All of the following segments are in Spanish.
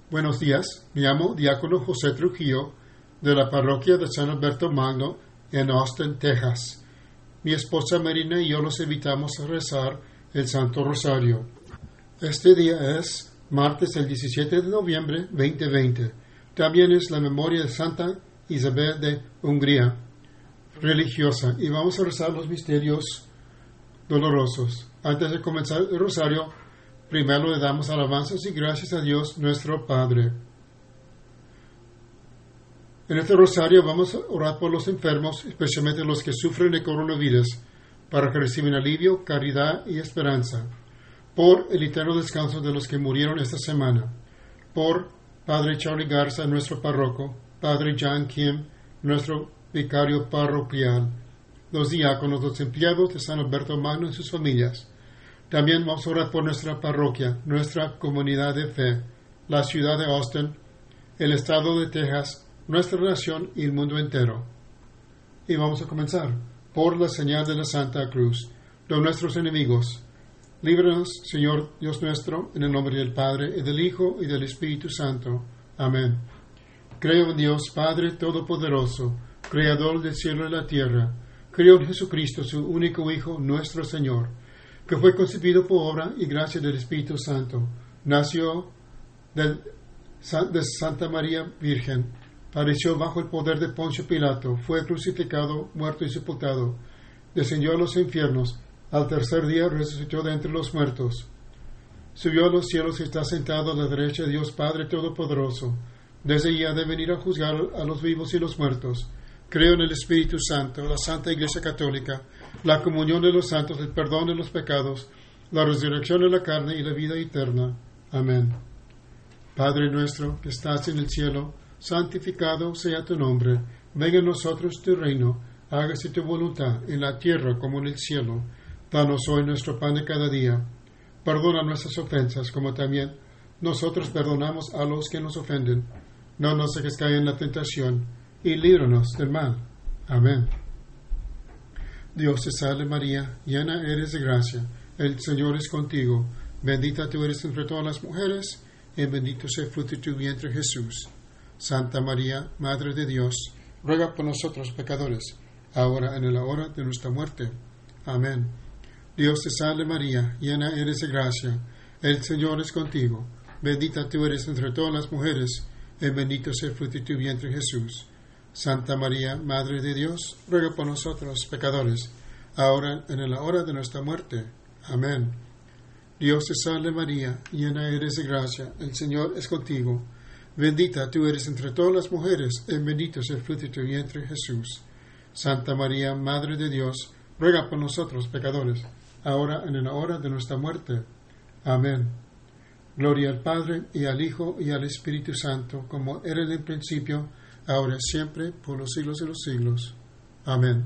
Buenos días, me llamo Diácono José Trujillo de la parroquia de San Alberto Magno en Austin, Texas. Mi esposa Marina y yo los invitamos a rezar el Santo Rosario. Este día es martes el 17 de noviembre 2020. También es la memoria de Santa Isabel de Hungría, religiosa, y vamos a rezar los misterios dolorosos. Antes de comenzar el rosario, primero le damos alabanzas y gracias a Dios nuestro Padre. En este rosario vamos a orar por los enfermos, especialmente los que sufren de coronavirus, para que reciban alivio, caridad y esperanza. Por el eterno descanso de los que murieron esta semana. Por Padre Charlie Garza, nuestro párroco. Padre John Kim, nuestro vicario parroquial. Los diáconos, los empleados de San Alberto Magno y sus familias. También vamos a orar por nuestra parroquia, nuestra comunidad de fe, la ciudad de Austin, el estado de Texas, nuestra nación y el mundo entero. Y vamos a comenzar por la señal de la Santa Cruz de nuestros enemigos. Líbranos, Señor Dios nuestro, en el nombre del Padre, y del Hijo, y del Espíritu Santo. Amén. Creo en Dios, Padre Todopoderoso, Creador del cielo y la tierra. Creo en Jesucristo, su único Hijo, nuestro Señor, que fue concebido por obra y gracia del Espíritu Santo. Nació de Santa María Virgen, padeció bajo el poder de Poncio Pilato, fue crucificado, muerto y sepultado, descendió a los infiernos, al tercer día resucitó de entre los muertos, subió a los cielos y está sentado a la derecha de Dios Padre Todopoderoso. Desde allí ha de venir a juzgar a los vivos y los muertos. Creo en el Espíritu Santo, la Santa Iglesia Católica, la comunión de los santos, el perdón de los pecados, la resurrección de la carne y la vida eterna. Amén. Padre nuestro que estás en el cielo, santificado sea tu nombre. Venga a nosotros tu reino. Hágase tu voluntad en la tierra como en el cielo. Danos hoy nuestro pan de cada día. Perdona nuestras ofensas, como también nosotros perdonamos a los que nos ofenden. No nos dejes caer en la tentación, y líbranos del mal. Amén. Dios te salve María, llena eres de gracia, el Señor es contigo. Bendita tú eres entre todas las mujeres, y bendito sea el fruto de tu vientre Jesús. Santa María, Madre de Dios, ruega por nosotros pecadores, ahora y en la hora de nuestra muerte. Amén. Dios te salve María, llena eres de gracia, el Señor es contigo. Bendita tú eres entre todas las mujeres, y bendito sea el fruto de tu vientre Jesús. Santa María, Madre de Dios, ruega por nosotros pecadores, ahora y en la hora de nuestra muerte. Amén. Dios te salve María, llena eres de gracia, el Señor es contigo. Bendita tú eres entre todas las mujeres, y bendito es el fruto de tu vientre Jesús. Santa María, Madre de Dios, ruega por nosotros pecadores, ahora y en la hora de nuestra muerte. Amén. Gloria al Padre, y al Hijo, y al Espíritu Santo, como era en el principio, ahora y siempre, por los siglos de los siglos. Amén.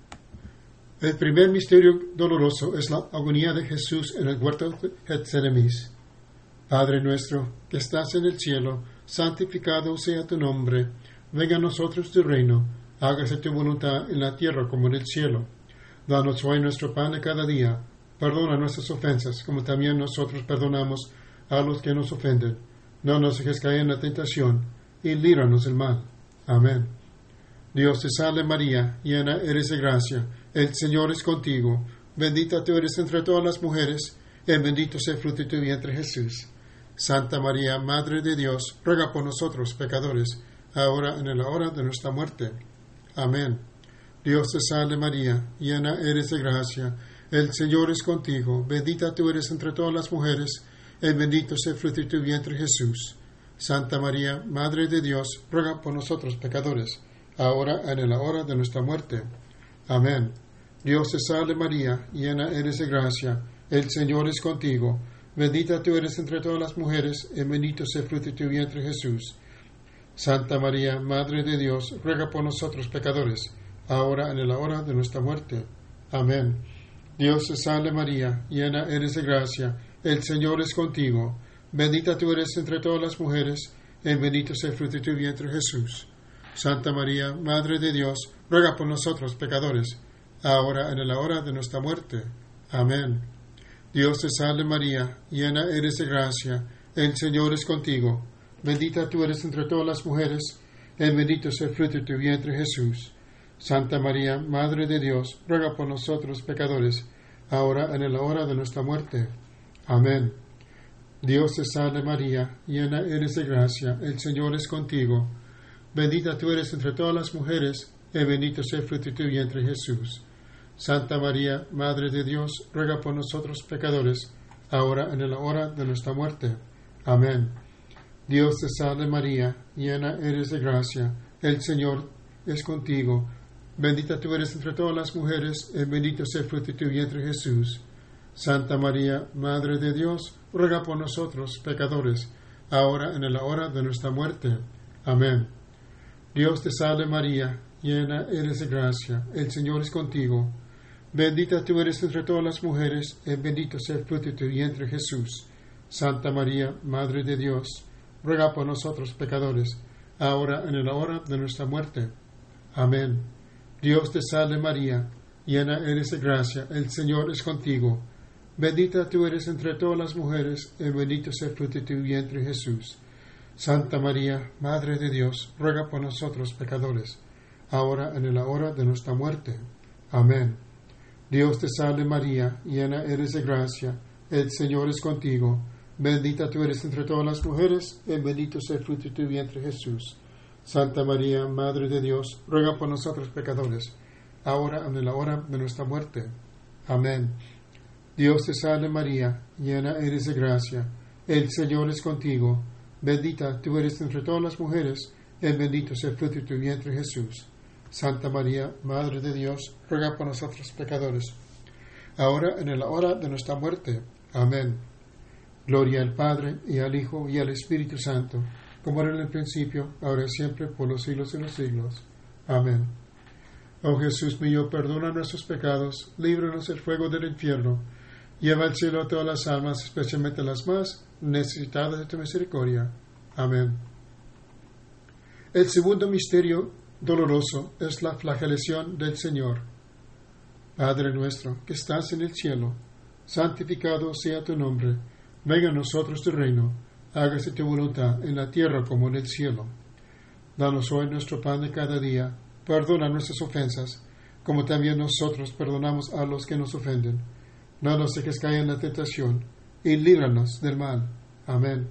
El primer misterio doloroso es la agonía de Jesús en el huerto de Getsemaní. Padre nuestro, que estás en el cielo, santificado sea tu nombre. Venga a nosotros tu reino. Hágase tu voluntad en la tierra como en el cielo. Danos hoy nuestro pan de cada día. Perdona nuestras ofensas, como también nosotros perdonamos a los que nos ofenden. No nos dejes caer en la tentación, y líbranos del mal. Amén. Dios te salve María, llena eres de gracia, el Señor es contigo. Bendita tú eres entre todas las mujeres, y bendito sea el fruto de tu vientre Jesús. Santa María, Madre de Dios, ruega por nosotros pecadores, ahora y en la hora de nuestra muerte. Amén. Dios te salve María, llena eres de gracia, el Señor es contigo. Bendita tú eres entre todas las mujeres, y bendito sea el fruto de tu vientre Jesús. Santa María, Madre de Dios, ruega por nosotros pecadores, ahora y en la hora de nuestra muerte. Amén. Dios te salve María, llena eres de gracia, el Señor es contigo. Bendita tú eres entre todas las mujeres, y bendito sea el fruto de tu vientre Jesús. Santa María, Madre de Dios, ruega por nosotros pecadores, ahora y en la hora de nuestra muerte. Amén. Dios te salve María, llena eres de gracia, el Señor es contigo. Bendita tú eres entre todas las mujeres, y bendito sea el fruto de tu vientre Jesús. Santa María, Madre de Dios, ruega por nosotros pecadores, ahora y en la hora de nuestra muerte. Amén. Dios te salve María, llena eres de gracia, el Señor es contigo. bendita tú eres entre todas las mujeres, y bendito es el fruto de tu vientre Jesús. Santa María, Madre de Dios, ruega por nosotros pecadores, ahora y en la hora de nuestra muerte. Amén. Dios te salve María, llena eres de gracia, el Señor es contigo. Bendita tú eres entre todas las mujeres, y bendito es el fruto de tu vientre Jesús. Santa María, Madre de Dios, ruega por nosotros pecadores, ahora y en la hora de nuestra muerte. Amén. Dios te salve María, llena eres de gracia, el Señor es contigo. Bendita tú eres entre todas las mujeres, y bendito es el fruto de tu vientre Jesús. Santa María, Madre de Dios, ruega por nosotros pecadores, ahora y en la hora de nuestra muerte. Amén. Dios te salve María, llena eres de gracia, el Señor es contigo. Bendita tú eres entre todas las mujeres, y bendito es el fruto de tu vientre Jesús. Santa María, Madre de Dios, ruega por nosotros pecadores, ahora y en la hora de nuestra muerte. Amén. Dios te salve María, llena eres de gracia, el Señor es contigo. Bendita tú eres entre todas las mujeres, y bendito es el fruto de tu vientre Jesús. Santa María, Madre de Dios, ruega por nosotros pecadores, ahora y en la hora de nuestra muerte. Amén. Dios te salve María, llena eres de gracia, el Señor es contigo. Bendita tú eres entre todas las mujeres, y bendito es el fruto de tu vientre Jesús. Santa María, Madre de Dios, ruega por nosotros pecadores, ahora y en la hora de nuestra muerte. Amén. Dios te salve María, llena eres de gracia, el Señor es contigo. Bendita tú eres entre todas las mujeres, y bendito es el fruto de tu vientre Jesús. Santa María, Madre de Dios, ruega por nosotros pecadores, ahora y en la hora de nuestra muerte. Amén. Gloria al Padre, y al Hijo, y al Espíritu Santo, como era en el principio, ahora y siempre, por los siglos de los siglos. Amén. Oh Jesús mío, perdona nuestros pecados, líbranos del fuego del infierno, lleva al cielo a todas las almas, especialmente las más necesitadas de tu misericordia. Amén. El segundo misterio doloroso es la flagelación del Señor. Padre nuestro, que estás en el cielo, santificado sea tu nombre. Venga a nosotros tu reino, hágase tu voluntad en la tierra como en el cielo. Danos hoy nuestro pan de cada día, perdona nuestras ofensas, como también nosotros perdonamos a los que nos ofenden. No nos dejes caer en la tentación, y líbranos del mal. Amén.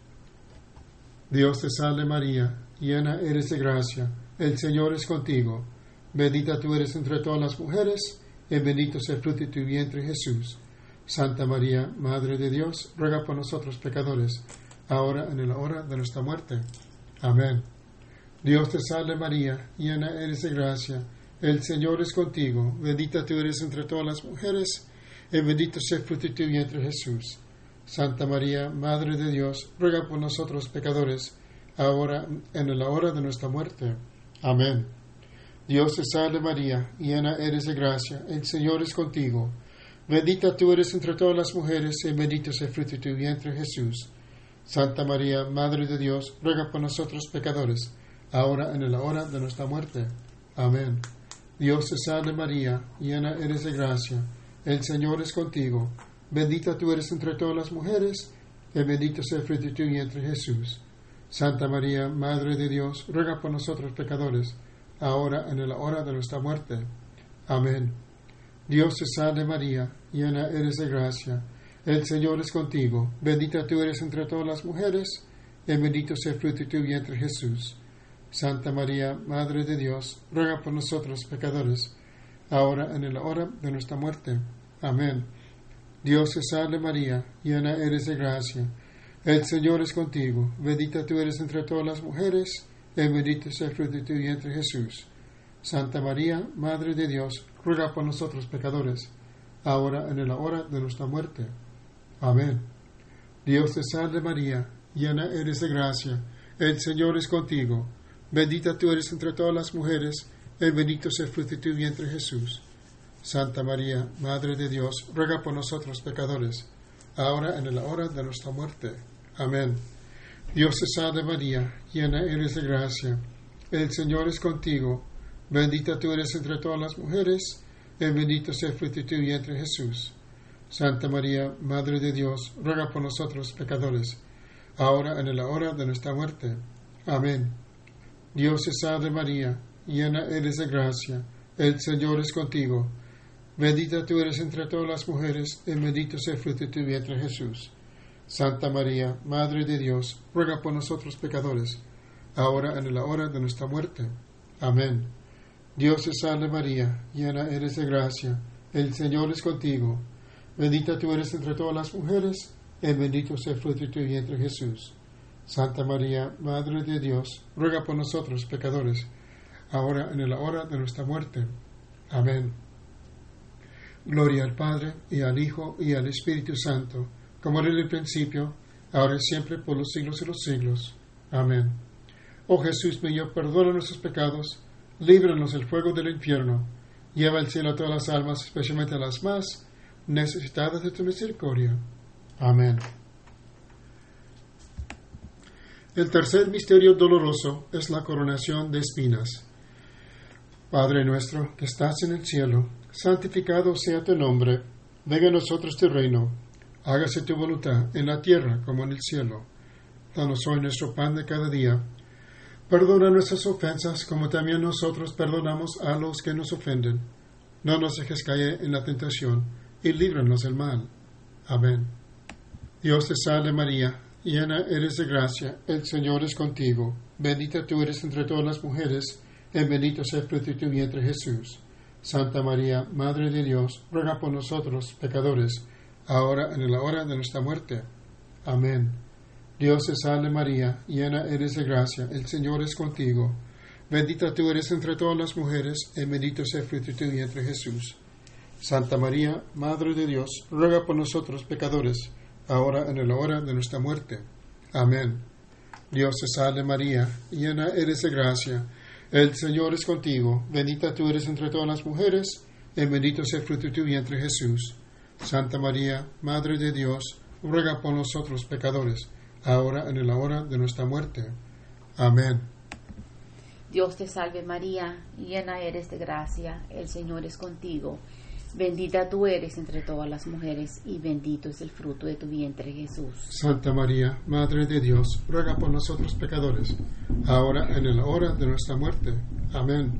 Dios te salve María, llena eres de gracia, el Señor es contigo. Bendita tú eres entre todas las mujeres, y bendito es el fruto de tu vientre Jesús. Santa María, Madre de Dios, ruega por nosotros pecadores, ahora y en la hora de nuestra muerte. Amén. Dios te salve María, llena eres de gracia, el Señor es contigo. Bendita tú eres entre todas las mujeres, y bendito es el fruto de tu vientre Jesús. Santa María, Madre de Dios, ruega por nosotros pecadores, ahora y en la hora de nuestra muerte. Amén. Dios te salve María, llena eres de gracia, el Señor es contigo. Bendita tú eres entre todas las mujeres, y bendito es el fruto de tu vientre Jesús. Santa María, Madre de Dios, ruega por nosotros pecadores, ahora y en la hora de nuestra muerte. Amén. Dios te salve María, llena eres de gracia, el Señor es contigo. Bendita tú eres entre todas las mujeres, y bendito es el fruto de tu vientre Jesús. Santa María, Madre de Dios, ruega por nosotros pecadores, ahora y en la hora de nuestra muerte. Amén. Dios te salve María, llena eres de gracia, el Señor es contigo. Bendita tú eres entre todas las mujeres, y bendito es el fruto de tu vientre Jesús. Santa María, Madre de Dios, ruega por nosotros pecadores, ahora y en la hora de nuestra muerte. Amén. Dios te salve María, llena eres de gracia, el Señor es contigo. Bendita tú eres entre todas las mujeres, y bendito es el fruto de tu vientre Jesús. Santa María, Madre de Dios, ruega por nosotros pecadores, ahora y en la hora de nuestra muerte. Amén. Dios te salve María, llena eres de gracia, el Señor es contigo. Bendita tú eres entre todas las mujeres, y bendito es el fruto de tu vientre Jesús. Santa María, Madre de Dios, ruega por nosotros pecadores, ahora y en la hora de nuestra muerte. Amén. Dios te salve María, llena eres de gracia, el Señor es contigo. Bendita tú eres entre todas las mujeres, y bendito es el fruto de tu vientre Jesús. Santa María, Madre de Dios, ruega por nosotros pecadores, ahora en la hora de nuestra muerte. Amén. Dios te salve María, llena eres de gracia, el Señor es contigo. Bendita tú eres entre todas las mujeres, y bendito es el fruto de tu vientre Jesús. Santa María, Madre de Dios, ruega por nosotros pecadores, ahora en la hora de nuestra muerte. Amén. Dios te salve María, llena eres de gracia, el Señor es contigo. Bendita tú eres entre todas las mujeres, y bendito es el fruto de tu vientre Jesús. Santa María, Madre de Dios, ruega por nosotros pecadores, ahora en la hora de nuestra muerte. Amén. Gloria al Padre, y al Hijo, y al Espíritu Santo, como era en el principio, ahora y siempre, por los siglos de los siglos. Amén. Oh Jesús mío, perdona nuestros pecados, líbranos del fuego del infierno, lleva al cielo a todas las almas, especialmente a las más necesitadas de tu misericordia. Amén. El tercer misterio doloroso es la coronación de espinas. Padre nuestro, que estás en el cielo, santificado sea tu nombre, venga a nosotros tu reino, hágase tu voluntad en la tierra como en el cielo. Danos hoy nuestro pan de cada día. Perdona nuestras ofensas como también nosotros perdonamos a los que nos ofenden. No nos dejes caer en la tentación y líbranos del mal. Amén. Dios te salve María, llena eres de gracia, el Señor es contigo. Bendita tú eres entre todas las mujeres, y bendito es el fruto de tu vientre Jesús. Santa María, Madre de Dios, ruega por nosotros, pecadores, ahora en la hora de nuestra muerte. Amén. Dios te salve María, llena eres de gracia, el Señor es contigo. Bendita tú eres entre todas las mujeres, y bendito es el fruto de tu vientre Jesús. Santa María, Madre de Dios, ruega por nosotros, pecadores, ahora en la hora de nuestra muerte. Amén. Dios te salve María, llena eres de gracia, el Señor es contigo. Bendita tú eres entre todas las mujeres, y bendito es el fruto de tu vientre Jesús. Santa María, Madre de Dios, ruega por nosotros, pecadores, ahora en la hora de nuestra muerte. Amén. Dios te salve María, llena eres de gracia, el Señor es contigo. Bendita tú eres entre todas las mujeres, y bendito es el fruto de tu vientre Jesús. Santa María, Madre de Dios, ruega por nosotros pecadores, ahora en la hora de nuestra muerte. Amén.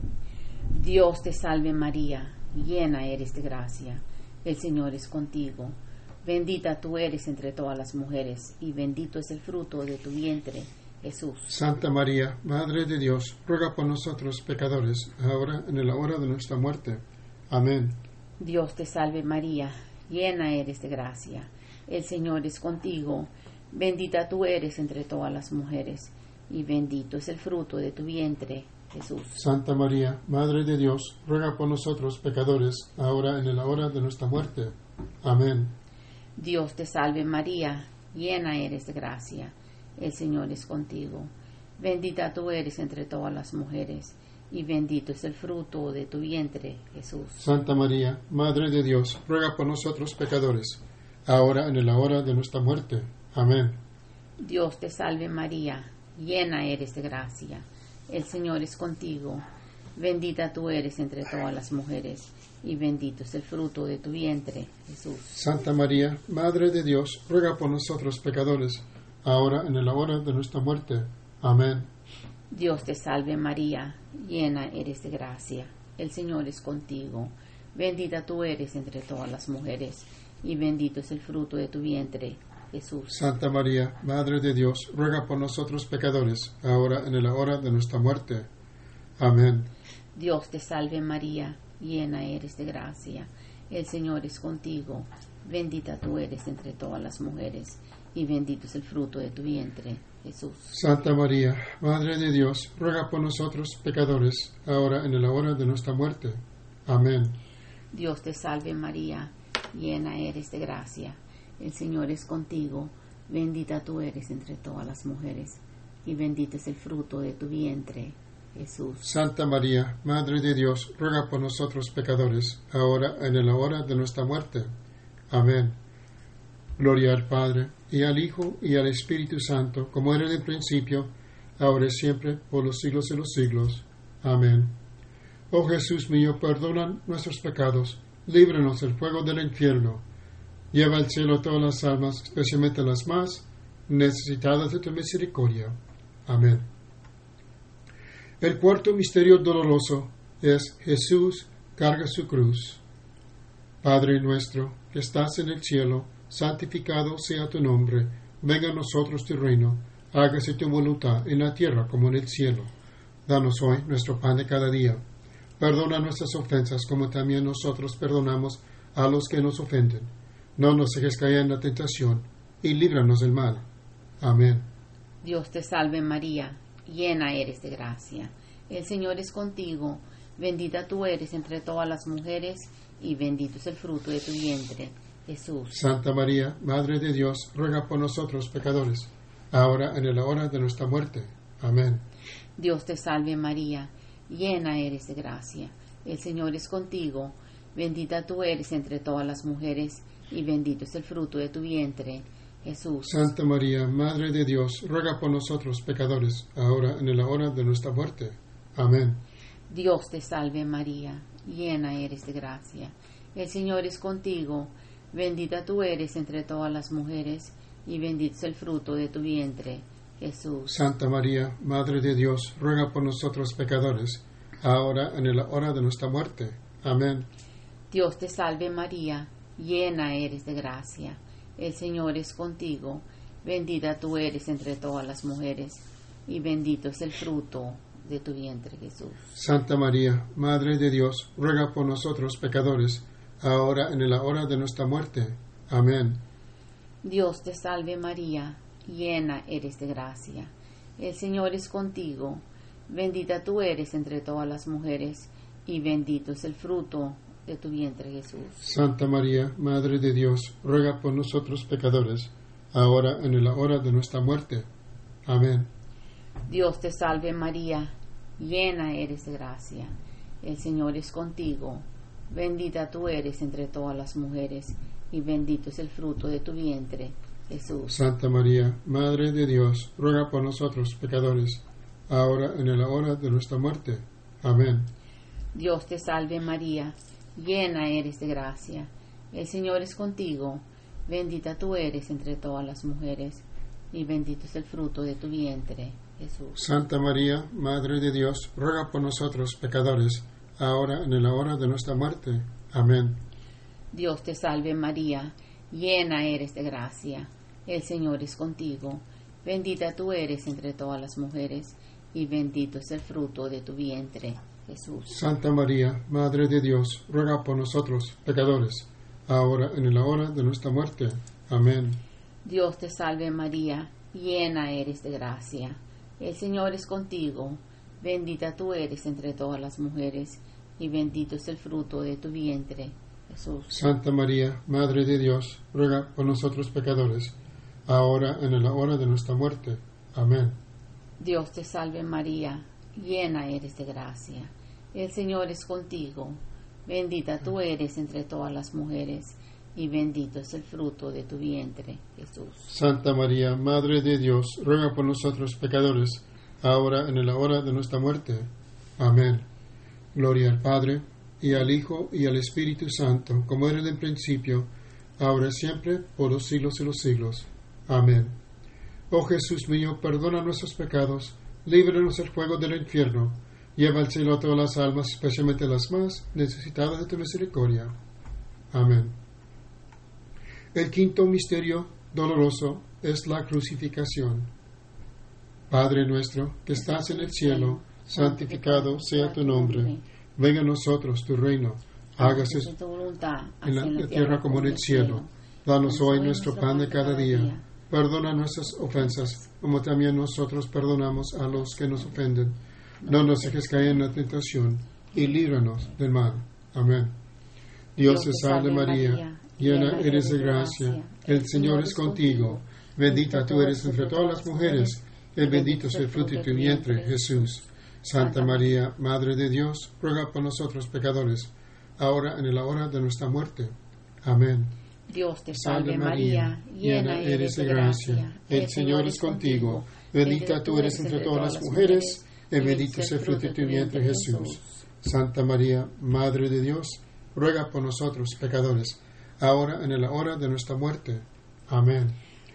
Dios te salve María, llena eres de gracia, el Señor es contigo. Bendita tú eres entre todas las mujeres, y bendito es el fruto de tu vientre Jesús. Santa María, Madre de Dios, ruega por nosotros pecadores, ahora en la hora de nuestra muerte. Amén. Dios te salve María, llena eres de gracia, el Señor es contigo. Bendita tú eres entre todas las mujeres, y bendito es el fruto de tu vientre Jesús. Santa María, Madre de Dios, ruega por nosotros pecadores, ahora en la hora de nuestra muerte. Amén. Dios te salve María, llena eres de gracia, el Señor es contigo. Bendita tú eres entre todas las mujeres, y bendito es el fruto de tu vientre Jesús. Santa María, Madre de Dios, ruega por nosotros pecadores, ahora en la hora de nuestra muerte. Amén. Dios te salve María, llena eres de gracia, el Señor es contigo. Bendita tú eres entre todas las mujeres, y bendito es el fruto de tu vientre Jesús. Santa María, Madre de Dios, ruega por nosotros pecadores, ahora en la hora de nuestra muerte. Amén. Dios te salve María, llena eres de gracia, el Señor es contigo. Bendita tú eres entre todas las mujeres, y bendito es el fruto de tu vientre Jesús. Santa María, Madre de Dios, ruega por nosotros pecadores, ahora en la hora de nuestra muerte. Amén. Dios te salve María, llena eres de gracia, el Señor es contigo. Bendita tú eres entre todas las mujeres, y bendito es el fruto de tu vientre Jesús. Santa María, Madre de Dios, ruega por nosotros pecadores, ahora en la hora de nuestra muerte. Amén. Dios te salve María, llena eres de gracia, el Señor es contigo. Bendita tú eres entre todas las mujeres, y bendito es el fruto de tu vientre Jesús. Santa María, Madre de Dios, ruega por nosotros pecadores, ahora en la hora de nuestra muerte. Amén. Gloria al Padre, y al Hijo, y al Espíritu Santo, como era en el principio, ahora y siempre, por los siglos de los siglos. Amén. Oh Jesús mío, perdona nuestros pecados, líbranos del fuego del infierno, lleva al cielo a todas las almas, especialmente las más necesitadas de tu misericordia. Amén. El cuarto misterio doloroso es Jesús carga su cruz. Padre nuestro, que estás en el cielo, santificado sea tu nombre. Venga a nosotros tu reino. Hágase tu voluntad en la tierra como en el cielo. Danos hoy nuestro pan de cada día. Perdona nuestras ofensas como también nosotros perdonamos a los que nos ofenden. No nos dejes caer en la tentación y líbranos del mal. Amén. Dios te salve María, llena eres de gracia. El Señor es contigo, bendita tú eres entre todas las mujeres y bendito es el fruto de tu vientre, Jesús. Santa María, Madre de Dios, ruega por nosotros pecadores, ahora y en la hora de nuestra muerte. Amén. Dios te salve María, llena eres de gracia. El Señor es contigo, bendita tú eres entre todas las mujeres y bendito es el fruto de tu vientre, Jesús. Santa María, Madre de Dios, ruega por nosotros pecadores, ahora y en la hora de nuestra muerte. Amén. Dios te salve María, llena eres de gracia. El Señor es contigo, bendita tú eres entre todas las mujeres y bendito es el fruto de tu vientre, Jesús. Santa María, Madre de Dios, ruega por nosotros pecadores, ahora y en la hora de nuestra muerte. Amén. Dios te salve María, llena eres de gracia. El Señor es contigo, bendita tú eres entre todas las mujeres y bendito es el fruto de tu vientre, Jesús. Santa María, Madre de Dios, ruega por nosotros pecadores, ahora y en la hora de nuestra muerte. Amén. Dios te salve María, llena eres de gracia. El Señor es contigo, bendita tú eres entre todas las mujeres y bendito es el fruto de tu vientre, Jesús. Santa María, Madre de Dios, ruega por nosotros pecadores, ahora y en la hora de nuestra muerte. Amén. Dios te salve María, llena eres de gracia. El Señor es contigo, bendita tú eres entre todas las mujeres y bendito es el fruto de tu vientre, Jesús. Santa María, Madre de Dios, ruega por nosotros pecadores, ahora y en la hora de nuestra muerte. Amén. Dios te salve María, llena eres de gracia. El Señor es contigo, bendita tú eres entre todas las mujeres y bendito es el fruto de tu vientre, Jesús. Santa María, Madre de Dios, ruega por nosotros pecadores, ahora y en la hora de nuestra muerte. Amén. Dios te salve María, llena eres de gracia. El Señor es contigo, bendita tú eres entre todas las mujeres y bendito es el fruto de tu vientre, Jesús. Santa María, Madre de Dios, ruega por nosotros pecadores, ahora y en la hora de nuestra muerte. Amén. Dios te salve María, llena eres de gracia. El Señor es contigo, bendita tú eres entre todas las mujeres y bendito es el fruto de tu vientre, Jesús. Santa María, Madre de Dios, ruega por nosotros pecadores, ahora y en la hora de nuestra muerte. Amén. Dios te salve María, llena eres de gracia. El Señor es contigo, bendita tú eres entre todas las mujeres y bendito es el fruto de tu vientre, Jesús. Santa María, Madre de Dios, ruega por nosotros pecadores, ahora y en la hora de nuestra muerte. Amén. Gloria al Padre, y al Hijo, y al Espíritu Santo, como era en el principio, ahora y siempre, por los siglos de los siglos. Amén. Oh Jesús mío, perdona nuestros pecados, líbranos del fuego del infierno, lleva al cielo a todas las almas, especialmente las más necesitadas de tu misericordia. Amén. El quinto misterio doloroso es la crucificación. Padre nuestro, que estás en el cielo, santificado sea tu nombre. Venga a nosotros tu reino. Hágase tu voluntad, en la tierra como en el cielo. Danos hoy nuestro pan de cada día. Perdona nuestras ofensas, como también nosotros perdonamos a los que nos ofenden. No nos dejes caer en la tentación, y líbranos del mal. Amén. Dios te salve María, llena eres de gracia, el Señor es contigo. Bendita tú eres entre todas las mujeres, y bendito es el fruto de tu vientre, Jesús. Santa María, Madre de Dios, ruega por nosotros pecadores, ahora y en la hora de nuestra muerte. Amén. Dios te salve María, llena eres de gracia, el Señor es contigo. Bendita tú eres entre todas las mujeres, y bendito es el fruto de tu vientre, Jesús. Santa María, Madre de Dios, ruega por nosotros pecadores, ahora y en la hora de nuestra muerte. Amén.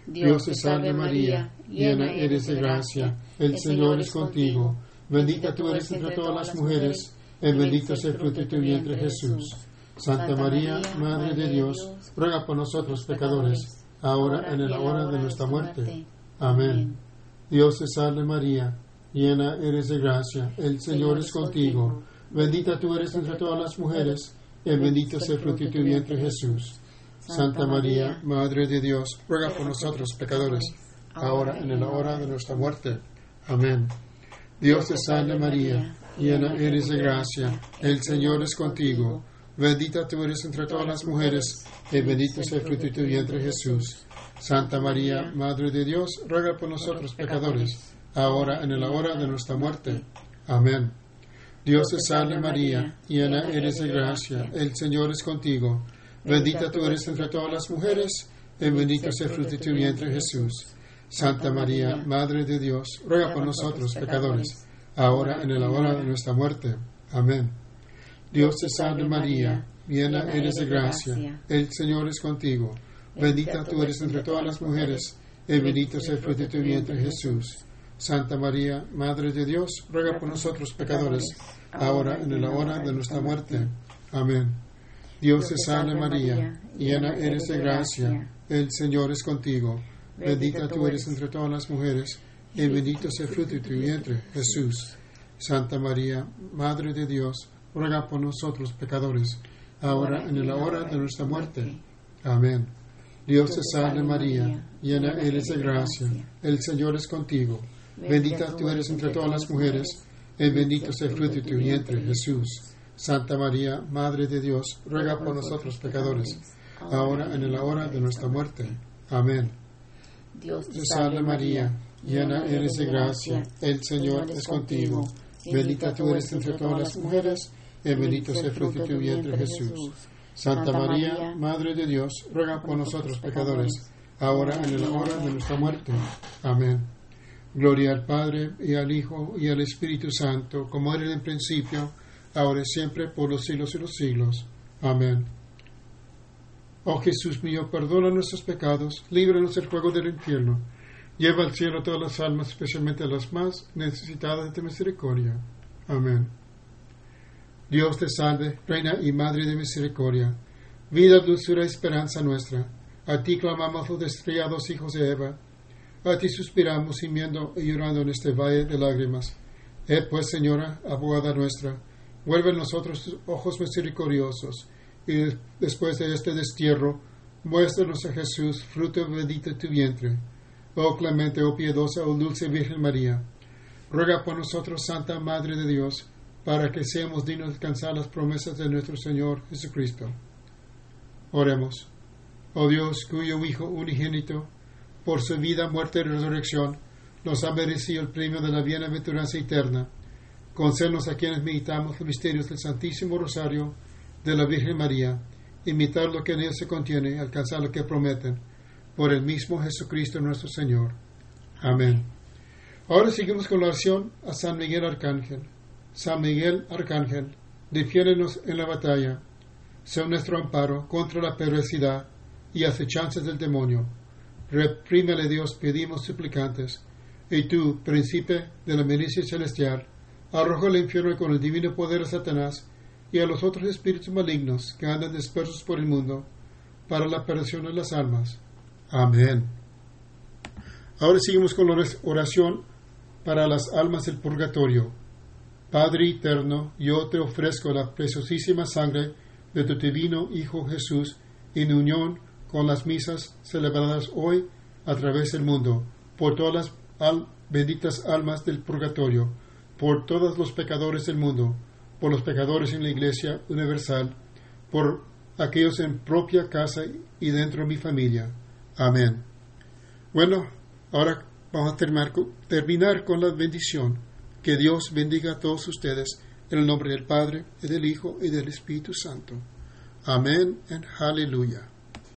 Dios te salve María, llena eres de gracia, el Señor es contigo. Bendita tú eres entre todas las mujeres, y bendito es el fruto de tu vientre Jesús. Santa María, Madre de Dios, ruega por nosotros pecadores, ahora y en la hora de nuestra muerte. Amén. Dios te salve María, llena eres de gracia, el Señor es contigo. Bendita tú eres entre todas las mujeres, y bendito es el fruto de tu vientre Jesús. Santa María, Madre de Dios, ruega por nosotros pecadores, ahora y en la hora de nuestra muerte. Amén. Dios te salve María, llena eres de gracia, el Señor es contigo. Bendita tú eres entre todas las mujeres, y bendito es el fruto de tu vientre Jesús. Santa María, Madre de Dios, ruega por nosotros pecadores, ahora y en la hora de nuestra muerte. Amén. Dios te salve María, llena eres de gracia, el Señor es contigo. Bendita tú eres entre todas las mujeres, y bendito es el fruto de tu vientre Jesús. Santa María, Madre de Dios, ruega por nosotros pecadores, ahora y en la hora de nuestra muerte. Amén. Dios te salve María, llena eres de gracia, el Señor es contigo. Bendita tú eres entre todas las mujeres, y bendito es el fruto de tu vientre Jesús. Santa María, Madre de Dios, ruega por nosotros pecadores, ahora y en la hora de nuestra muerte. Amén. Dios te salve María, llena eres de gracia, el Señor es contigo. Bendita tú eres entre todas las mujeres, y bendito es el fruto de tu vientre, Jesús. Santa María, Madre de Dios, ruega por nosotros pecadores, ahora y en la hora de nuestra muerte. Amén. Dios te salve María, llena eres de gracia, el Señor es contigo. Bendita tú eres entre todas las mujeres, y bendito es el fruto de tu vientre, Jesús. Santa María, Madre de Dios, ruega por nosotros pecadores, ahora y en la hora de nuestra muerte. Amén. Dios te salve María, llena eres de gracia, el Señor es contigo. Bendita tú eres entre todas las mujeres, y bendito es el fruto de tu vientre Jesús. Santa María, Madre de Dios, ruega por nosotros pecadores, ahora y en la hora de nuestra muerte. Amén. Gloria al Padre, y al Hijo, y al Espíritu Santo, como era en el principio, ahora y siempre, por los siglos de los siglos. Amén. Oh Jesús mío, perdona nuestros pecados, líbranos del fuego del infierno, lleva al cielo a todas las almas, especialmente a las más necesitadas de tu misericordia. Amén. Dios te salve, Reina y Madre de misericordia, vida, dulzura y esperanza nuestra. A ti clamamos los desestrellados hijos de Eva, a ti suspiramos gimiendo y llorando en este valle de lágrimas. Pues, Señora, abogada nuestra, vuelve a nosotros tus ojos misericordiosos, y después de este destierro, muéstranos a Jesús, fruto bendito de tu vientre. Oh clemente, oh piadosa, oh dulce Virgen María, ruega por nosotros, Santa Madre de Dios, para que seamos dignos de alcanzar las promesas de nuestro Señor Jesucristo. Oremos. Oh Dios, cuyo Hijo unigénito, por su vida, muerte y resurrección, nos ha merecido el premio de la bienaventuranza eterna, concédenos a quienes meditamos los misterios del Santísimo Rosario de la Virgen María, imitar lo que en él se contiene, alcanzar lo que prometen, por el mismo Jesucristo nuestro Señor. Amén. Ahora seguimos con la oración a San Miguel Arcángel. San Miguel Arcángel, defiéndenos en la batalla, sea nuestro amparo contra la perversidad y acechanzas del demonio. Reprímele, Dios, pedimos suplicantes, y tú, príncipe de la milicia celestial, arroja al infierno con el divino poder a Satanás y a los otros espíritus malignos que andan dispersos por el mundo, para la perdición de las almas. Amén. Ahora seguimos con la oración para las almas del purgatorio. Padre eterno, yo te ofrezco la preciosísima sangre de tu divino Hijo Jesús en unión con las misas celebradas hoy a través del mundo, por todas las benditas almas del purgatorio, por todos los pecadores del mundo, por los pecadores en la Iglesia Universal, por aquellos en propia casa y dentro de mi familia. Amén. Bueno, ahora vamos a terminar con la bendición. Que Dios bendiga a todos ustedes en el nombre del Padre, y del Hijo, y del Espíritu Santo. Amén y aleluya.